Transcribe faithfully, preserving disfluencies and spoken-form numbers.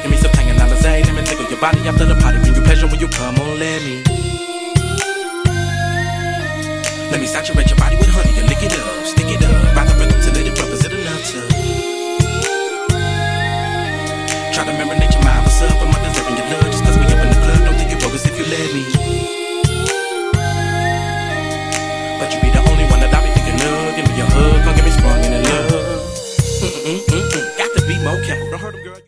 Give me some tang and alizé. Let me tickle your body after the party. Bring you pleasure when you come on, let me. Let me saturate your body with honey and lick it up, stick it up. Ride the rhythm till it erupts, is it enough to? Try to marinate your mind, what's up? I'm not deserving your love just cause we up in the club. Don't think you're bogus if you let me. But you be the only one that I be thinking of. Give me a hug, don't get me sprung in love. Mm-mm-mm-mm. Got to be more careful, don't hurt them, girl.